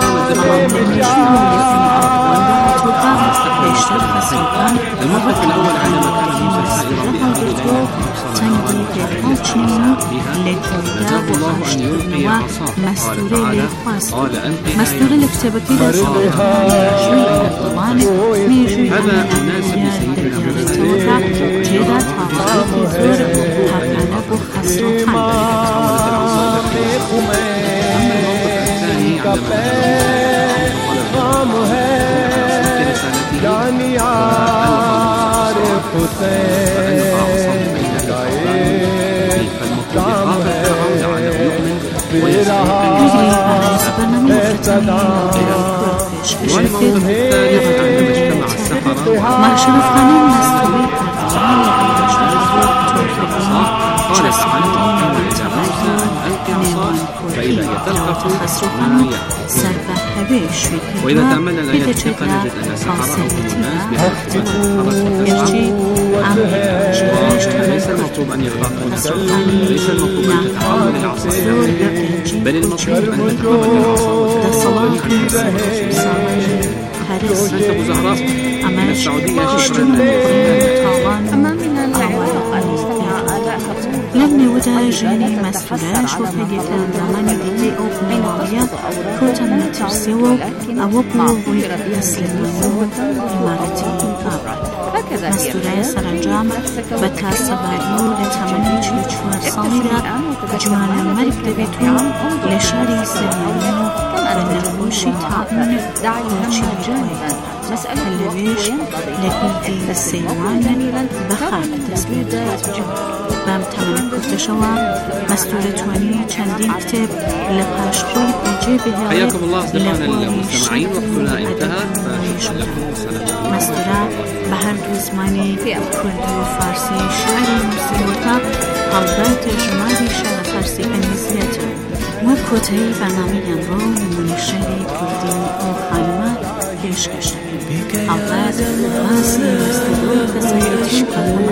المطلق الأول على مكان موسى اتفق الله أن يلقي عصاه. قال تعالى: قال أنت مسؤول الكتابة هذا مناسب لسيدنا موسى. معشر الثاني مستوي قال سبحانه وتعالى إذا موسى ألقي عصاه فإذا هي تلقف الرمية. وإذا تأملنا الآيات الثقة نجد أن سحرة الناس بحسب ليس المطلوب أن يخافوا نفسهم، ليس المطلوب أن تتحول العصا إلى بل المطلوب أن تتحول العصا أنت أبو زهراء من السعودية. شكرا. أما من العراق المستمع آلاء لم يوداجني مسؤولاش وفيديك زمان دي أو بنوايا كوتم نترسيو أو بوغي يسلمونه مارتي كابرا مسؤولاي سرنجام بكاسباريو لتمني چوار صاليرا جوانا مرك دبيتو لشاري سلمونه ونرغوشي تعبن دعوة جانبا هلويش لبيدي السيوان بخاك تسبيت بام تمام كتشوا مستورتواني چندين كتاب لباشقول بجيبها حياكم الله أصدقائنا المستمعين، وقتنا انتهى فشكرا لكم والسلام. مستورة بهر دوزماني كردي وفارسي شعري موسيقى هلبات جمالي شعر فارسي انزيته وكتي برنامج رو منشر كردي وخانمة پیشکش هلبات فارسي مستورة بسيطي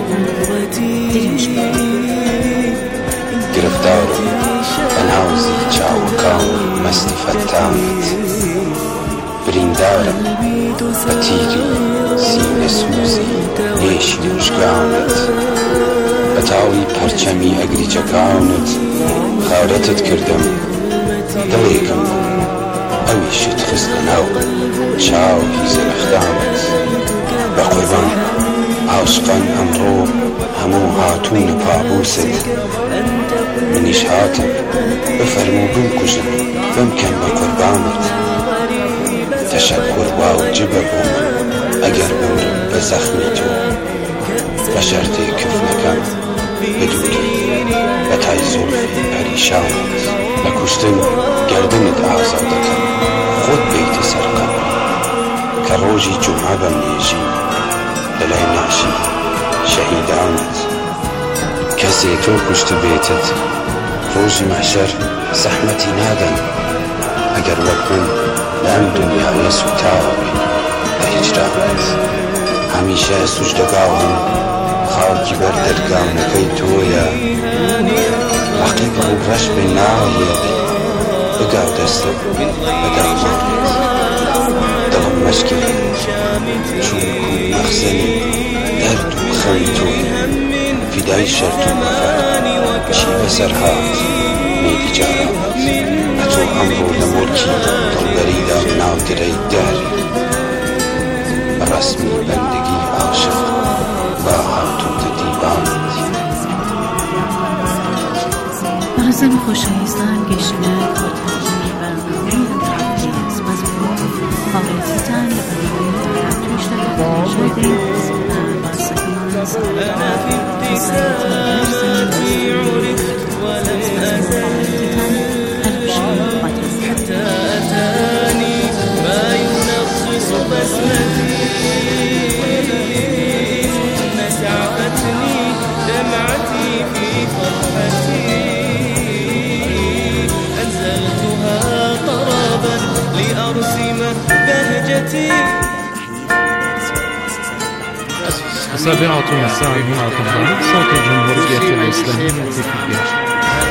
گرفتار بناوزی چاوکان مستی فتانت بریندارم بتیری سینه سوزی نیشی مشگانت بتاوی پرچمی اگری چکانت خارتت کردم دلیکم اویشت خزدن او چاوی زرختانت بقربان عاشقان امرو همو هاتون پابوست منیش هاتم بفرمو بمکشم بمکن بقربانت تشکر واجب بوم اگر بمرم بزخمی تو بشرط کف نکم بدوری بتای زلفی پریشانت لکشتن گردنت آزادکم خود بیت سرقم که روژی جمعه بمنیجی دلای ناشی شهیدانت کسی تو کشت بیتت روژ محشر زحمتی نادن اگر وکن لام دنیای سوتاوی لهجرانت همیشه سجدگاهم خاکی بر درگاه نکی تویا رقیب رو رش به ناوید بگاو دستم بداو مانت دلم مشکل چون کن مخزنی درد و خم توی فدای شرط و وفا چی بسر هات میدی جارات اتو امرو لملکی دلبریدم ناگره داری برسمی بندگی عاشق با هاتون دیوانت برزن خوشایستان گشنه کارتنی برنامه انتخابی از مزبور فاوریتیتان لبنیوی رفتوش دقیقه شده أنا في ابتسامي عرفت ولم أزل حتى أتاني ما ينغص بسمتي نسعتني دمعتي في فرحتي أنزلتها طربا لأرسم بهجتي. السابعة مساء هنا طهران صوت الجمهورية الإسلامية في تركيا.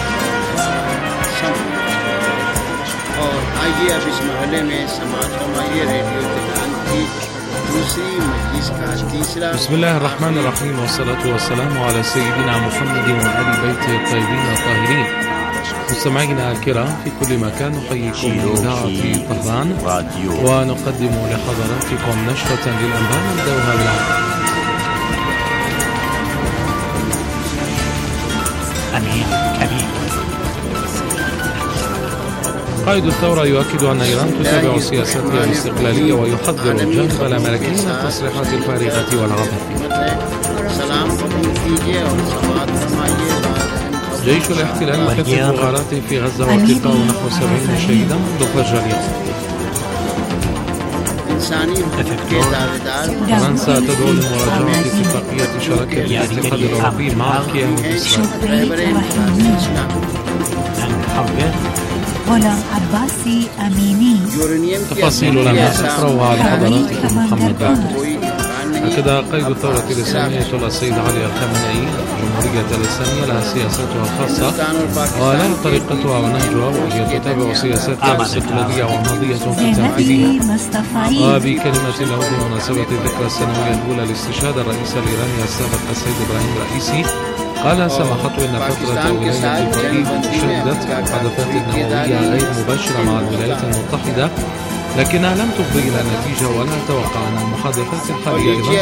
और आइए अब इस महल्ले में समाज हमारे रेडियो तेहरान की दूसरी मजलिस का तीसरा. بسم الله الرحمن الرحيم والصلاة والسلام على سيدنا محمد وآل بيته الطيبين الطاهرين. مستمعينا الكرام في كل مكان نحييكم من إذاعة طهران ونقدم لحضراتكم نشرة للأنباء نبدأها بالعام. أمين كبير. قائد الثورة يؤكد أن إيران تتابع سياستها الاستقلالية ويحذر الجانب الأمريكي من التصريحات الفارغة والعبث. جيش الاحتلال يكثف غارات في غزة وارتقاء نحو سبعين شهيدا منذ فجر اليوم. فرنسا تدعو لمراجعة اتفاقية شراكة الاتحاد الأوروبي مع كييف وإسرائيل. ولا عباسي أميني. تفاصيل لنا نقرأها على حضراتكم محمد باكر. هكذا قيد الثورة الإسلامية السيد علي الخامنئي الجمهورية الإسلامية لها سياساتها الخاصة ولها طريقتها ونهجها وهي تتابع سياساتها الاستقلالية وماضية في تنفيذها. وبكلمة له بمناسبة الذكرى السنوية الأولى لاستشهاد الرئيس الإيراني السابق السيد إبراهيم رئيسي قال سماحته إن فترة ولاية الفقيه شهدت الحدثات النووية غير مباشرة مع الولايات المتحدة لكنها لم تفضي إلى نتيجة ولا أتوقع أن المحادثات الحالية إيران